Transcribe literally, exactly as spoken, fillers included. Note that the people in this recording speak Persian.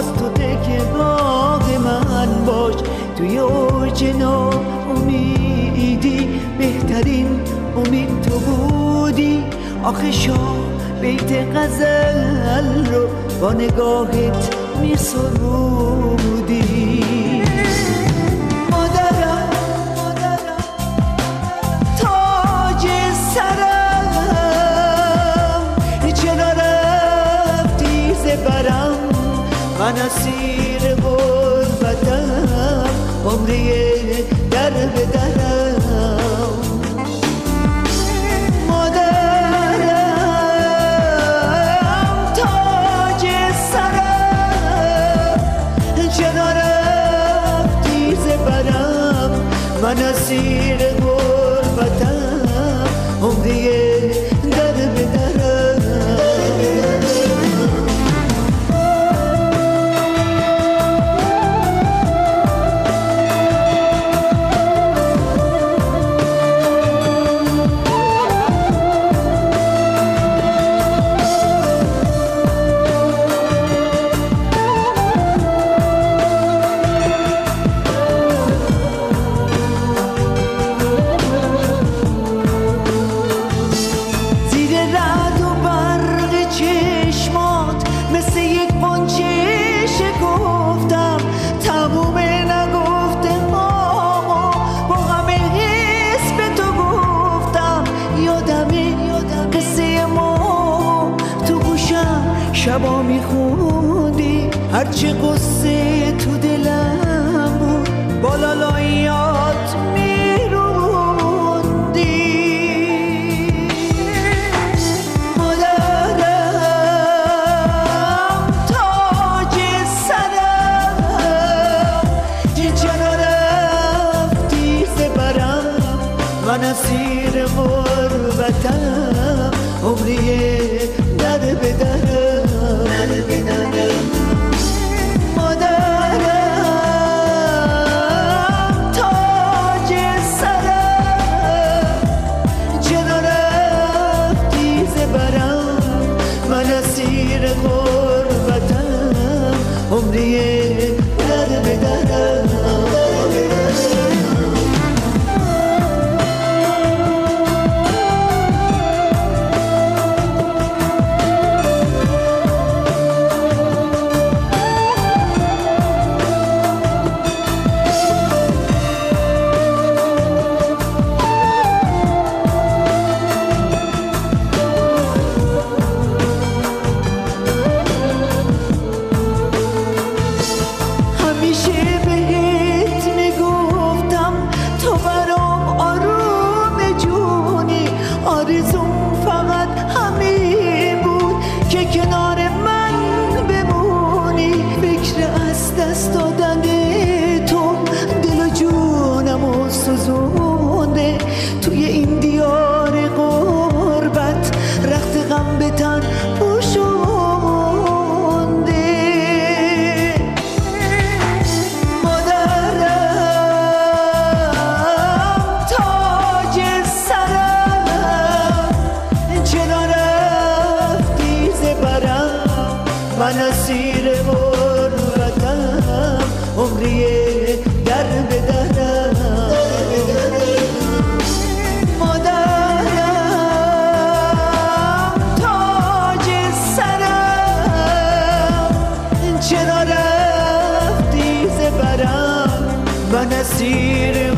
باز تو تک باغ من باش، توی اوج ناامیدی بهترین امید تو بودی. آخه شاه بیت غزل رو با نگاهت می سرودی. مادرم مادرم تاج سرم، چرا رفتی ز برم؟ من اسیر غربتم، عمری در به درم. مادرم تاج سرم، چرا رفتی ز برم؟ من اسیر غربتم، عمری در به درم. شبا میخوندی هرچی قصه تو دلم بود، با لالایات میروندی. مادرم تاج سرم، چرا رفتی ز برم؟ من اسیر غربتم، عمری در به درم. مادرم تاج سرم، چرا رفتی ز برم؟ من اسیر غربتم، عمری در به درم. آرزوم فقط همین بود که کنار من بمونی. فکر از دست دادن تو دل و جونمو سوزونده. توی این دیار غربت رخت غم به تن پوشونده. مادرم تاج سرم، چرا رفتی ز برم؟ من اسیر غربتم، عمری در به درم. مادرم تاج سرم، چرا رفتی ز برم؟ من اسیر